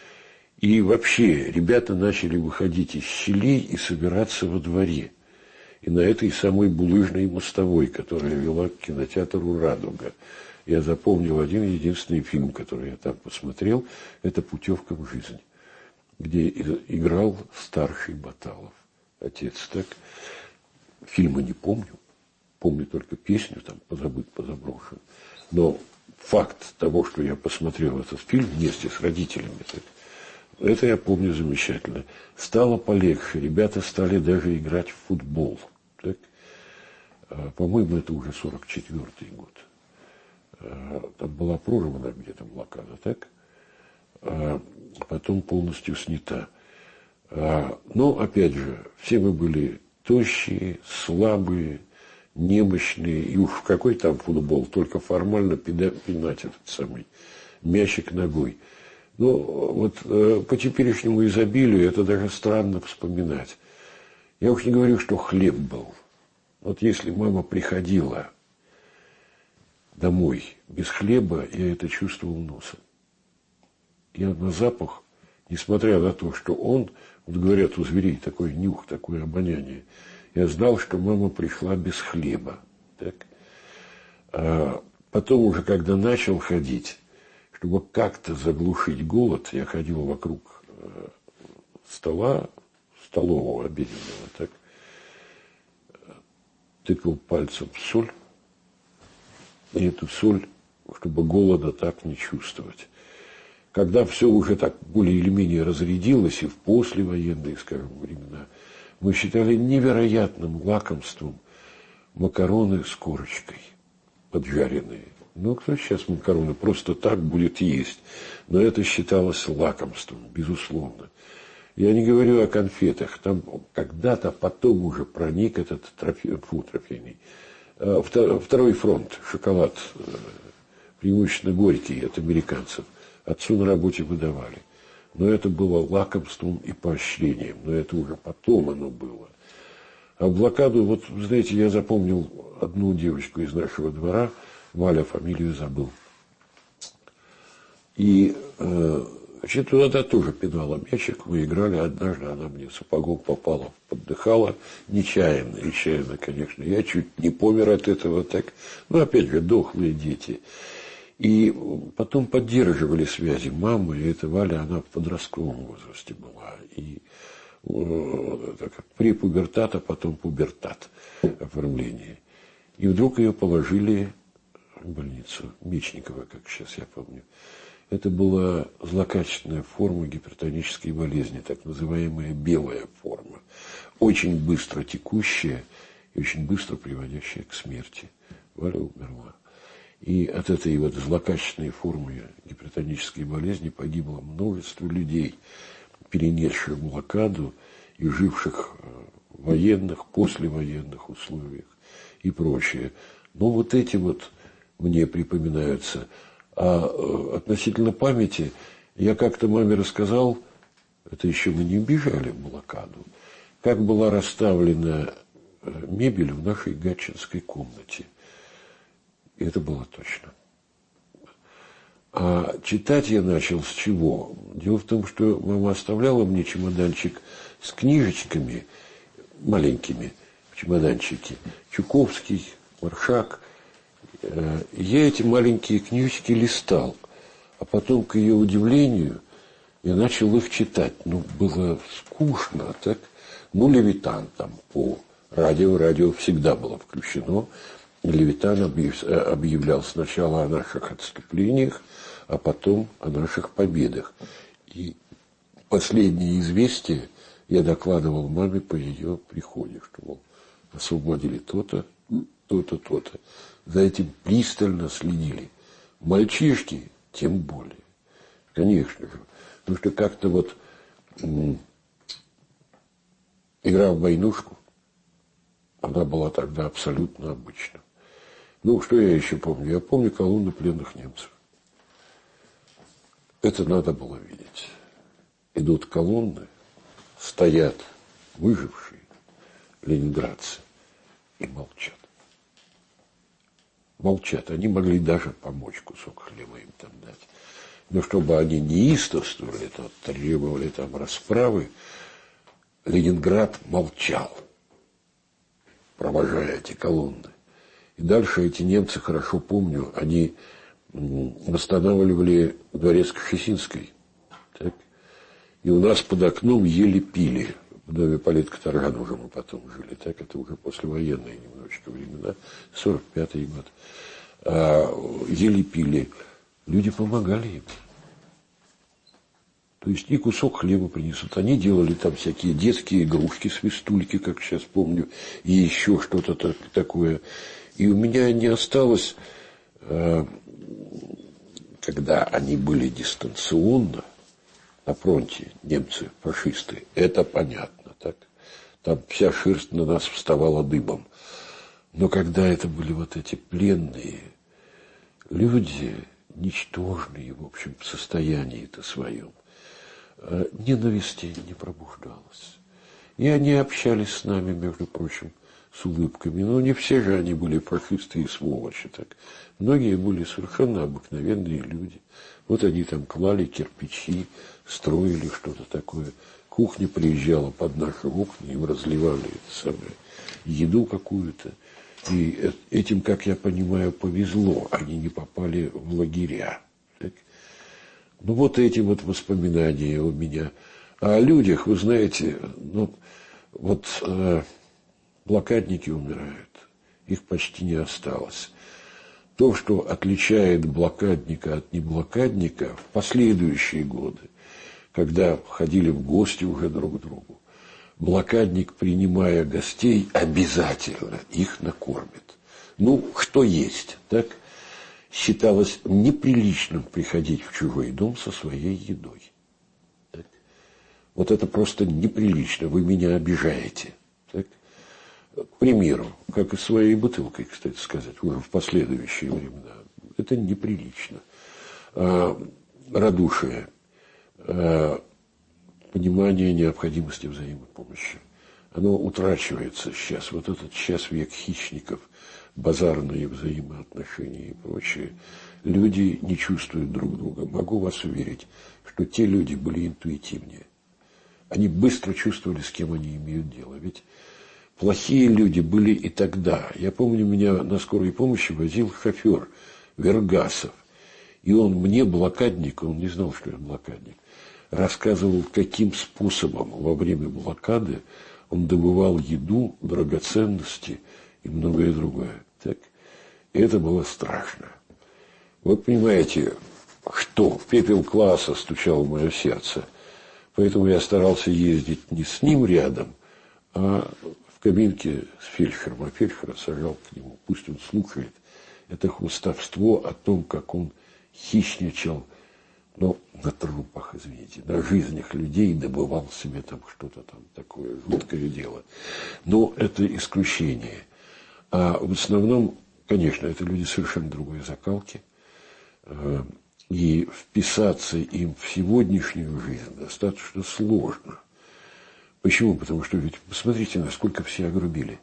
И вообще ребята начали выходить из щелей и собираться во дворе. И на этой самой булыжной мостовой, которая вела к кинотеатру «Радуга». Я запомнил один единственный фильм, который я там посмотрел. Это «Путевка в жизнь», где играл старший Баталов, отец. Так, фильма не помню. Помню только песню, там, «Позабыт, позаброшен». Но факт того, что я посмотрел этот фильм вместе с родителями, так, это я помню замечательно. Стало полегче. Ребята стали даже играть в футбол. Так. По-моему, это уже 44-й год. Там была прорвана где-то блокада, так? Потом полностью снята. Но, опять же, все мы были тощие, слабые, немощные. И уж в какой там футбол, только формально пинать этот самый мячик ногой. Но вот по теперешнему изобилию это даже странно вспоминать. Я уж не говорю, что хлеб был. Вот если мама приходила домой без хлеба, я это чувствовал носом. Я на запах, несмотря на то, что он, вот говорят, у зверей такой нюх, такое обоняние, я знал, что мама пришла без хлеба. Так? А потом уже, когда начал ходить, чтобы как-то заглушить голод, я ходил вокруг стола, столового обеденного, так, тыкал пальцем в соль, и эту соль, чтобы голода так не чувствовать. Когда все уже так более или менее разрядилось, и в послевоенные, скажем, времена, мы считали невероятным лакомством макароны с корочкой, поджаренные. Ну, кто сейчас макароны просто так будет есть? Но это считалось лакомством, безусловно. Я не говорю о конфетах. Там когда-то потом уже проник этот трофейный. Второй фронт, шоколад, преимущественно горький от американцев. Отцу на работе выдавали. Но это было лакомством и поощрением. Но это уже потом оно было. А в блокаду, вот, знаете, я запомнил одну девочку из нашего двора, Валя, фамилию забыл. И значит, туда тоже пинала мячик, мы играли. Однажды она мне сапогом попала, поддыхала, нечаянно, конечно. Я чуть не помер от этого, так. Ну, опять же, дохлые дети. И потом поддерживали связи мамы, и эта Валя, она в подростковом возрасте была. И препубертат, а потом пубертат оформление. И вдруг ее положили в больницу Мечникова, как сейчас я помню. Это была злокачественная форма гипертонической болезни, так называемая белая форма. Очень быстро текущая и очень быстро приводящая к смерти. Валя умерла. И от этой вот злокачественной формы гипертонической болезни погибло множество людей, перенесших блокаду и живших в военных, послевоенных условиях и прочее. Но вот эти вот мне припоминаются. А относительно памяти, я как-то маме рассказал, это еще мы не бежали в блокаду, как была расставлена мебель в нашей гатчинской комнате. И это было точно. А читать я начал с чего? Дело в том, что мама оставляла мне чемоданчик с книжечками маленькими в чемоданчике. Чуковский, Маршак. Я эти маленькие книжечки листал. А потом, к ее удивлению, я начал их читать. Ну, было скучно, так? Ну, Левитан там по радио всегда было включено. Левитан объявлял сначала о наших отступлениях, а потом о наших победах. И последнее известие я докладывал маме по ее приходе, что, мол, освободили то-то, то-то, то-то. За этим пристально следили. Мальчишки тем более. Конечно же. Потому что как-то вот игра в войнушку, она была тогда абсолютно обычна. Ну, что я еще помню? Я помню колонну пленных немцев. Это надо было видеть. Идут колонны, стоят выжившие ленинградцы и молчат. Молчат. Они могли даже помочь кусок хлеба им там дать. Но чтобы они неистовствовали, то требовали там расправы, Ленинград молчал. провожая эти колонны. И дальше эти немцы, хорошо помню, они восстанавливали дворец Кшесинской. Так? И у нас под окном ели пили. В доме политкоторгана уже мы потом жили. Так, это уже послевоенные немножечко времена. 45-й год. Ели пили. Люди помогали им. То есть и кусок хлеба принесут. Они делали там всякие детские игрушки, свистульки, как сейчас помню, и еще что-то такое. И у меня не осталось, когда они были дистанционно на фронте, немцы, фашисты, это понятно, так? Там вся шерсть на нас вставала дыбом. Но когда это были вот эти пленные люди, ничтожные, в общем, в состоянии-то своем, ненависти не пробуждалось. И они общались с нами, между прочим, с улыбками. Но не все же они были фашисты и сволочи. Так. Многие были совершенно обыкновенные люди. Вот они там клали кирпичи, строили что-то такое. Кухня приезжала под наши окна, им разливали это самое, еду какую-то. И этим, как я понимаю, повезло. Они не попали в лагеря. Так. Ну, вот эти вот воспоминания у меня. А о людях, вы знаете, ну, вот блокадники умирают. Их почти не осталось. То, что отличает блокадника от неблокадника в последующие годы, когда ходили в гости уже друг к другу, блокадник, принимая гостей, обязательно их накормит. Ну, кто есть, так? Считалось неприличным приходить в чужой дом со своей едой. Так? Вот это просто неприлично, вы меня обижаете. Так? К примеру, как и своей бутылкой, кстати сказать, уже в последующие времена. Это неприлично. Радушие, понимание необходимости взаимопомощи. Оно утрачивается сейчас. Вот этот сейчас век хищников, базарные взаимоотношения и прочее. Люди не чувствуют друг друга. Могу вас уверить, что те люди были интуитивнее. Они быстро чувствовали, с кем они имеют дело. Ведь плохие люди были и тогда. Я помню, меня на скорой помощи возил шофер Вергасов. И он мне, блокадник, он не знал, что я блокадник, рассказывал, каким способом во время блокады он добывал еду, драгоценности и многое другое. Так? И это было страшно. Вот понимаете, что пепел класса стучал в мое сердце. Поэтому я старался ездить не с ним рядом, а в кабинке с фельдшером. А фельдшера сажал к нему. Пусть он слушает это хвастовство о том, как он хищничал, но на трупах, извините, на жизнях людей добывал себе там что-то там такое жуткое дело. Но это исключение. А в основном, конечно, это люди совершенно другой закалки. И вписаться им в сегодняшнюю жизнь достаточно сложно. Почему? Потому что ведь посмотрите, насколько все огрубили.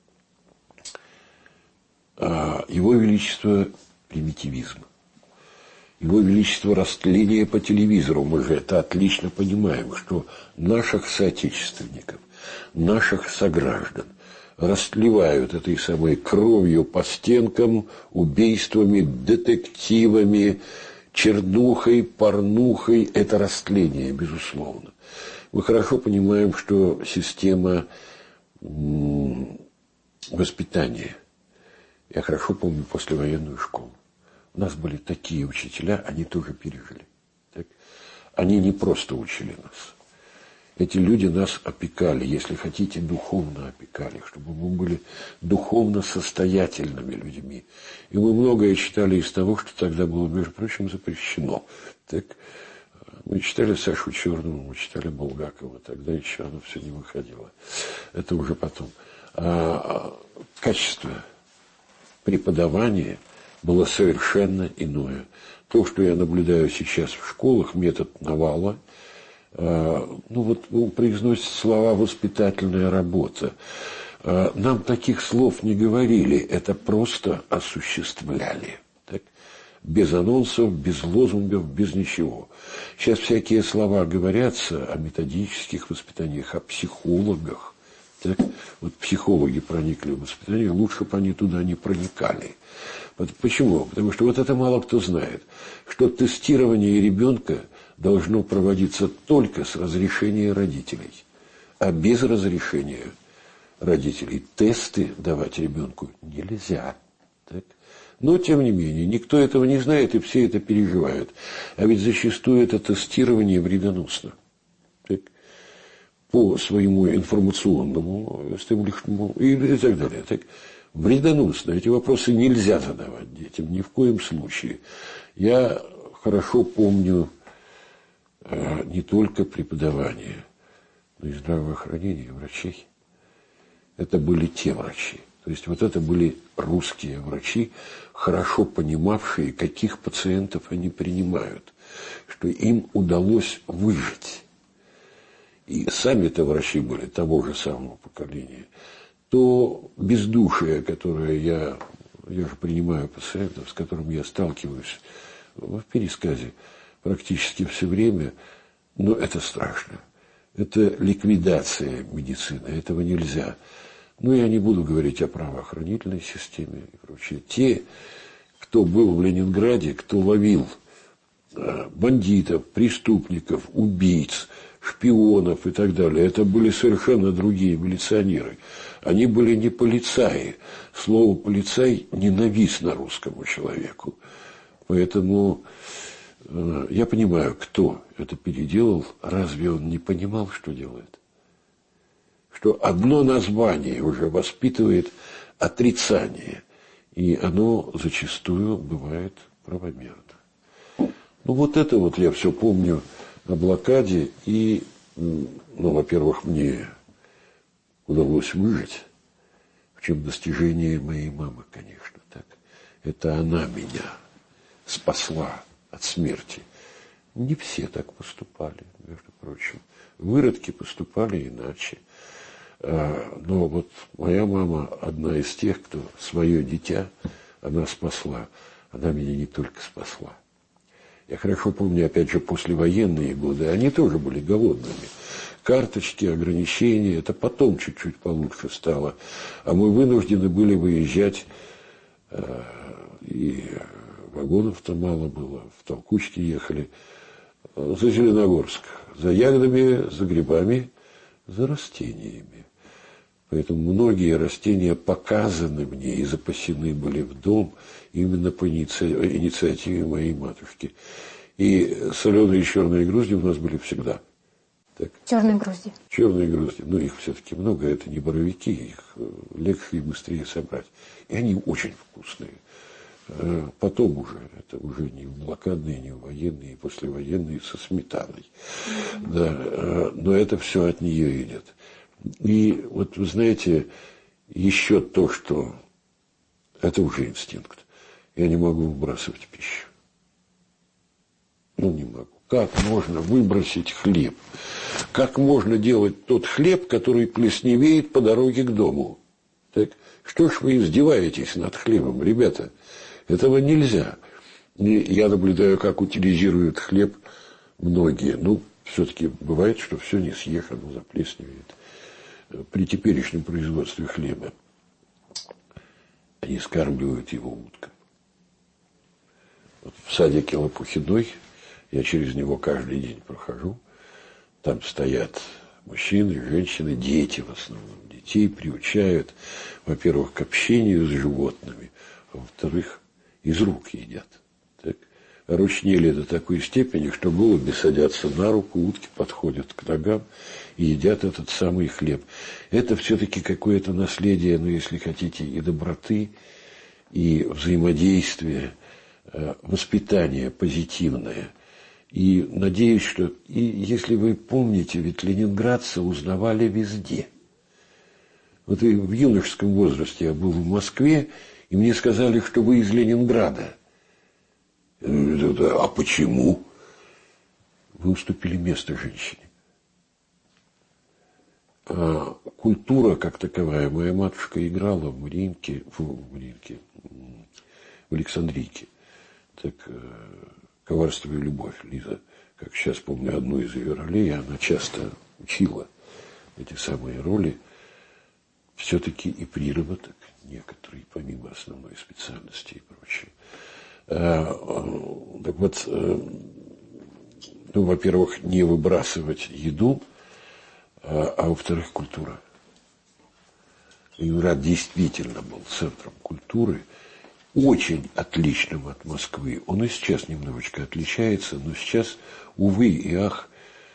Его Величество примитивизм. Его Величество растление по телевизору. Мы же это отлично понимаем, что наших соотечественников, наших сограждан растлевают этой самой кровью по стенкам, убийствами, детективами, чернухой, порнухой. Это растление, безусловно. Мы хорошо понимаем, что система воспитания. Я хорошо помню послевоенную школу. У нас были такие учителя, они тоже пережили. Так? Они не просто учили нас. Эти люди нас опекали, если хотите, духовно опекали, чтобы мы были духовно состоятельными людьми. И мы многое читали из того, что тогда было, между прочим, запрещено. Так? Мы читали Сашу Черного, мы читали Булгакова, тогда еще оно все не выходило. Это уже потом. Качество преподавания было совершенно иное. То, что я наблюдаю сейчас в школах, метод навала, произносят слова «воспитательная работа». Нам таких слов не говорили, это просто осуществляли. Так? Без анонсов, без лозунгов, без ничего. Сейчас всякие слова говорятся о методических воспитаниях, о психологах. Так? Вот психологи проникли в воспитание, лучше бы они туда не проникали. Почему? Потому что вот это мало кто знает, что тестирование ребенка должно проводиться только с разрешения родителей, а без разрешения родителей тесты давать ребенку нельзя. Так? Но, тем не менее, никто этого не знает, и все это переживают. А ведь зачастую это тестирование вредоносно. Так? По своему информационному стимулу и так далее. Так? Вредоносно. Эти вопросы нельзя задавать детям, ни в коем случае. Я хорошо помню не только преподавание, но и здравоохранение врачей. Это были те врачи. То есть вот это были русские врачи, хорошо понимавшие, каких пациентов они принимают, что им удалось выжить. И сами-то врачи были того же самого поколения. То бездушие, которое я же принимаю пациентов, с которым я сталкиваюсь в пересказе практически все время, но это страшно. Это ликвидация медицины, этого нельзя. Но я не буду говорить о правоохранительной системе и прочее. Те, кто был в Ленинграде, кто ловил бандитов, преступников, убийц, шпионов и так далее, это были совершенно другие милиционеры. Они были не полицаи. Слово «полицай» ненавистно русскому человеку. Поэтому я понимаю, кто это переделал. Разве он не понимал, что делает? Что одно название уже воспитывает отрицание. И оно зачастую бывает правомерно. Ну, вот это вот я все помню о блокаде. И, во-первых, мне удалось выжить, в чем достижение моей мамы, конечно. Так. Это она меня спасла от смерти. Не все так поступали, между прочим. Выродки поступали иначе. Но вот моя мама одна из тех, кто свое дитя, она спасла. Она меня не только спасла. Я хорошо помню, опять же, послевоенные годы, они тоже были голодными. Карточки, ограничения, это потом чуть-чуть получше стало. А мы вынуждены были выезжать, и вагонов-то мало было, в толкучке ехали, за Зеленогорск, за ягодами, за грибами, за растениями. Поэтому многие растения показаны мне и запасены были в дом именно по инициативе моей матушки. И соленые и черные грузди у нас были всегда. Так. Черные грузди. Черные грузди. Ну, их все-таки много. Это не боровики. Их легче и быстрее собрать. И они очень вкусные. Потом уже. Это уже не блокадные, не военные, и послевоенные со сметаной. Да. Но это все от нее идет. И вот вы знаете, еще то, что это уже инстинкт. Я не могу выбрасывать пищу. Не могу. Как можно выбросить хлеб? Как можно делать тот хлеб, который плесневеет по дороге к дому? Так? Что ж вы издеваетесь над хлебом, ребята? Этого нельзя. И я наблюдаю, как утилизируют хлеб многие. Все-таки бывает, что все не съешь, оно заплесневеет. При теперешнем производстве хлеба они скармливают его уткам. Вот в садике Лопухиной, я через него каждый день прохожу, там стоят мужчины, женщины, дети в основном. Детей приучают, во-первых, к общению с животными, а во-вторых, из рук едят. Так? Ручнели до такой степени, что голуби садятся на руку, утки подходят к ногам и едят этот самый хлеб. Это все-таки какое-то наследие, если хотите, и доброты, и взаимодействия, воспитание позитивное. И надеюсь, что, и если вы помните, ведь ленинградцы узнавали везде. Вот и в юношеском возрасте я был в Москве, и мне сказали, что вы из Ленинграда. А почему? Вы уступили место женщине. А культура как таковая, моя матушка играла в Александрийке. Так, «Коварство и любовь», Лиза, как сейчас помню одну из ее ролей, она часто учила эти самые роли. все-таки и приработок некоторый, помимо основной специальности и прочее. Так вот, ну, во-первых, не выбрасывать еду, а во-вторых, культура. Ленинград действительно был центром культуры, очень отличным от Москвы. Он и сейчас немножечко отличается, но сейчас, увы и ах,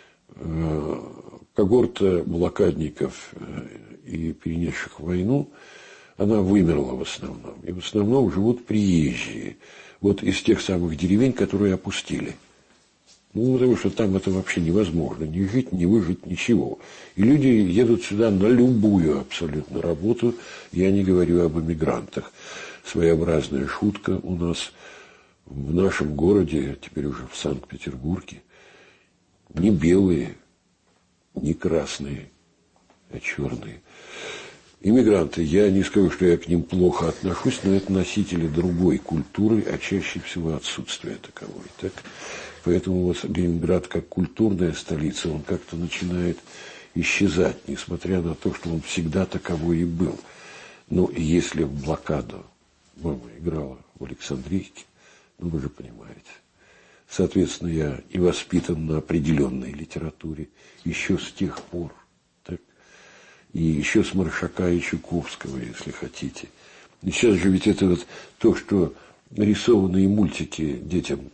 когорта блокадников и перенесших войну, она вымерла в основном. И в основном живут приезжие. Вот из тех самых деревень, которые опустили. Ну, потому что там это вообще невозможно. Ни жить, ни выжить, ничего. И люди едут сюда на любую абсолютно работу. Я не говорю об эмигрантах. Своеобразная шутка у нас в нашем городе, теперь уже в Санкт-Петербурге, не белые, не красные, а черные. Иммигранты, я не скажу, что я к ним плохо отношусь, но это носители другой культуры, а чаще всего отсутствие таковой. Так? Поэтому вот Ленинград как культурная столица, он как-то начинает исчезать, несмотря на то, что он всегда таковой и был. Но если в блокаду мама играла в Александрийке, ну вы же понимаете. Соответственно, я и воспитан на определенной литературе еще с тех пор. Так? И еще с Маршака и Чуковского, если хотите. И сейчас же ведь это вот то, что нарисованные мультики детям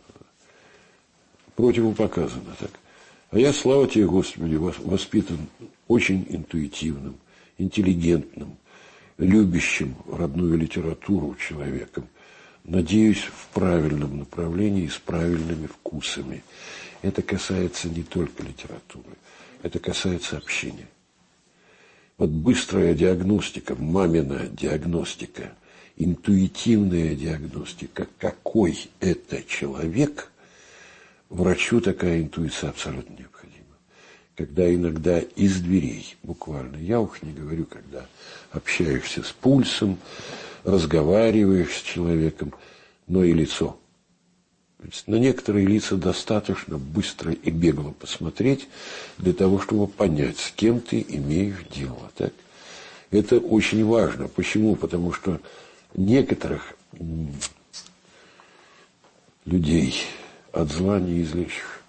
противопоказано. Так? А я, слава тебе, Господи, воспитан очень интуитивным, интеллигентным, любящим родную литературу человеком. Надеюсь, в правильном направлении, с правильными вкусами. Это касается не только литературы, это касается общения. Вот быстрая диагностика, мамина диагностика, интуитивная диагностика, какой это человек, врачу такая интуиция абсолютно необходима. Когда иногда из дверей, буквально, я уж не говорю, когда общаешься с пульсом, разговариваешь с человеком, но и лицо. На некоторые лица достаточно быстро и бегло посмотреть для того, чтобы понять, с кем ты имеешь дело. Так? Это очень важно. Почему? Потому что некоторых людей от зла не излечишь.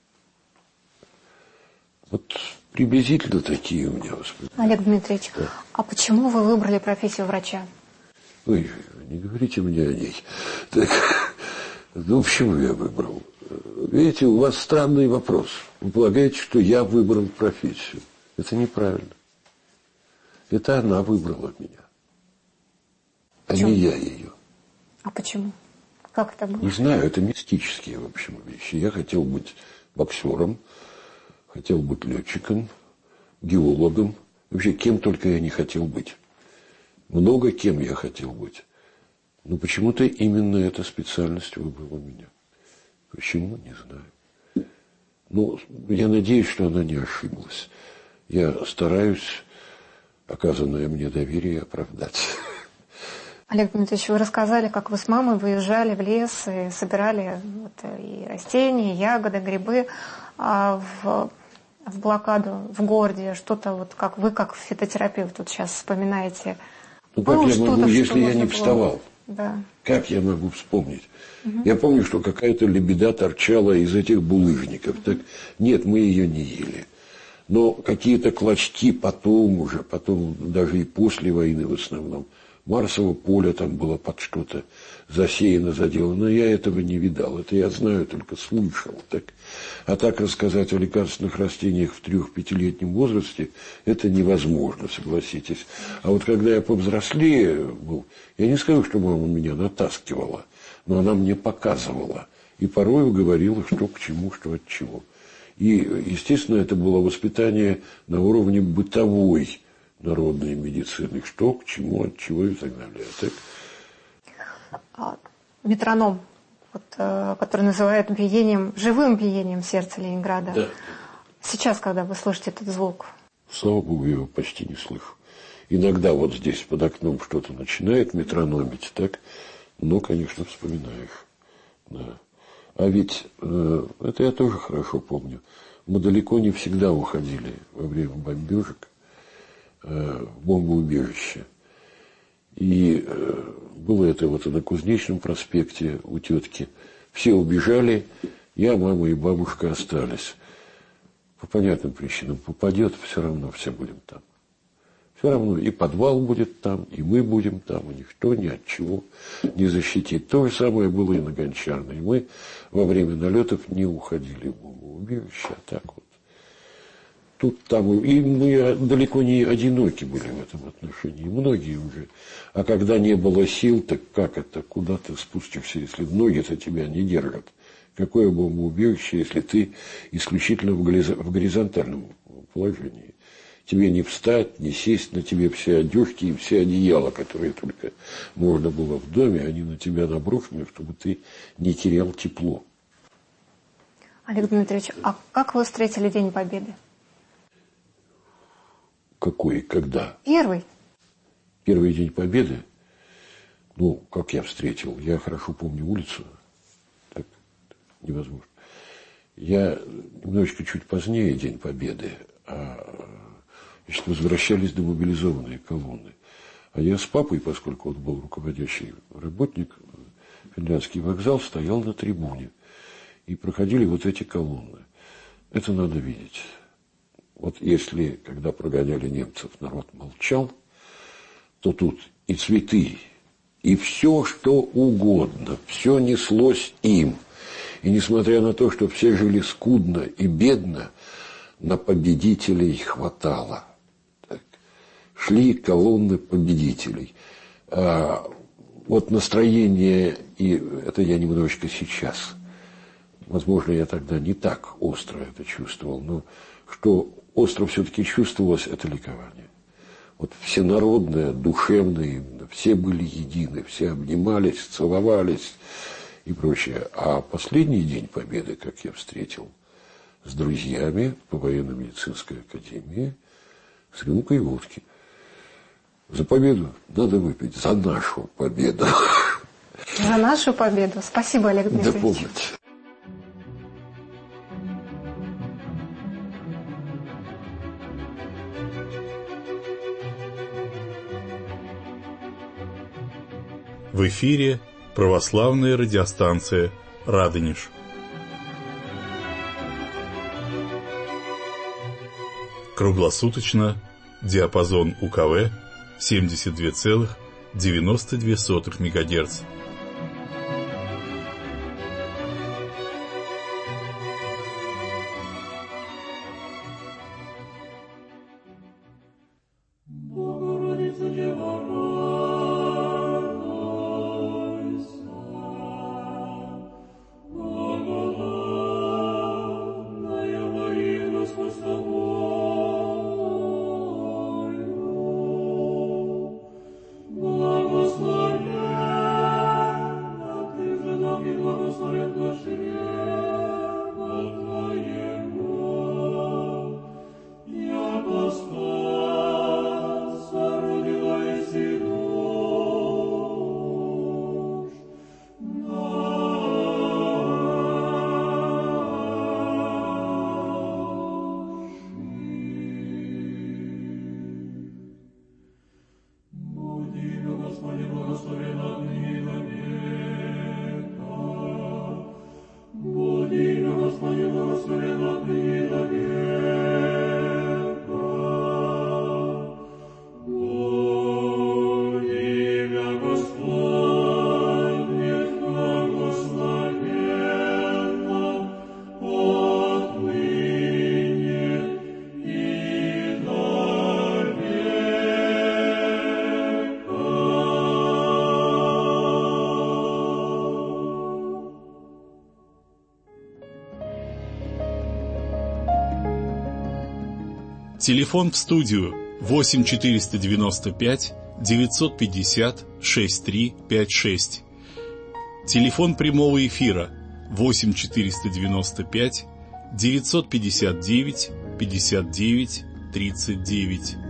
Вот приблизительно такие у меня воспоминания. Олег Дмитриевич, да. А почему вы выбрали профессию врача? Ой, не говорите мне о ней. Так, ну, почему я выбрал? Видите, у вас странный вопрос. Вы полагаете, что я выбрал профессию. Это неправильно. Это она выбрала меня. Почему? А не я ее. А почему? Как это было? Не знаю, это мистические, в общем, вещи. Я хотел быть боксером, хотел быть летчиком, геологом. Вообще, кем только я не хотел быть. Много кем я хотел быть. Но почему-то именно эта специальность выбрала меня. Почему? Не знаю. Но я надеюсь, что она не ошиблась. Я стараюсь оказанное мне доверие оправдать. Олег Дмитриевич, вы рассказали, как вы с мамой выезжали в лес и собирали и растения, и ягоды, грибы. А в блокаду, в городе, что-то вот как вы, как фитотерапевт, тут сейчас вспоминаете. Ну как я могу, если я не вставал? Да. Как я могу вспомнить? Я помню, что какая-то лебеда торчала из этих булыжников. Так, нет, мы ее не ели. Но какие-то клочки потом даже и после войны в основном, Марсово поле там было под что-то засеяно, заделано. Но я этого не видал. Это я знаю, только слышал. Так. А так рассказать о лекарственных растениях в 3-5-летнем возрасте, это невозможно, согласитесь. А вот когда я повзрослее был, я не скажу, что мама меня натаскивала, но она мне показывала. И порой говорила, что к чему, что от чего. И, естественно, это было воспитание на уровне бытовой народной медицины. Что, к чему, от чего и так далее. Так? Метроном, который называют живым биением сердца Ленинграда. Да. Сейчас, когда вы слышите этот звук? Слава Богу, я его почти не слышу. Иногда вот здесь под окном что-то начинает метрономить, так? Но, конечно, вспоминаешь. Да. А ведь, это я тоже хорошо помню, мы далеко не всегда уходили во время бомбежек. в бомбоубежище. И было это вот на Кузнечном проспекте у тетки. Все убежали, я, мама и бабушка остались. По понятным причинам попадет, все равно все будем там. Все равно и подвал будет там, и мы будем там, и никто ни от чего не защитит. То же самое было и на Гончарной. Мы во время налетов не уходили в бомбоубежище, а так вот. Тут, там, и мы далеко не одиноки были в этом отношении, многие уже. А когда не было сил, так как это, куда ты спустишься, если ноги-то тебя не держат? Какое бомбоубежище, если ты исключительно в горизонтальном положении? Тебе не встать, не сесть, на тебе все одежки и все одеяла, которые только можно было в доме, они на тебя наброшены, чтобы ты не терял тепло. Олег Дмитриевич, а как вы встретили День Победы? Какой? Когда? Первый. Первый День Победы? Ну, как я встретил? Я хорошо помню улицу. Так невозможно. Я немножечко чуть позднее День Победы, значит, возвращались демобилизованные колонны. А я с папой, поскольку он был руководящий работник, Финляндский вокзал, стоял на трибуне. И проходили вот эти колонны. Это надо видеть. Вот если, когда прогоняли немцев, народ молчал, то тут и цветы, и все, что угодно, все неслось им. И несмотря на то, что все жили скудно и бедно, на победителей хватало. Так. Шли колонны победителей. Вот настроение, и это я немножечко сейчас, возможно, я тогда не так остро это чувствовал, но что остро все-таки чувствовалось, это ликование. Вот всенародное, душевное, все были едины, все обнимались, целовались и прочее. А последний День Победы, как я встретил, с друзьями по военно-медицинской академии с рюмкой водки. За победу надо выпить, за нашу победу. За нашу победу. Спасибо, Олег Дмитриевич. Да помните. В эфире православная радиостанция «Радонеж». Круглосуточно, диапазон УКВ 72,92 МГц. Телефон в студию 8 495 950 6356. Телефон прямого эфира 8 495 959 59 39.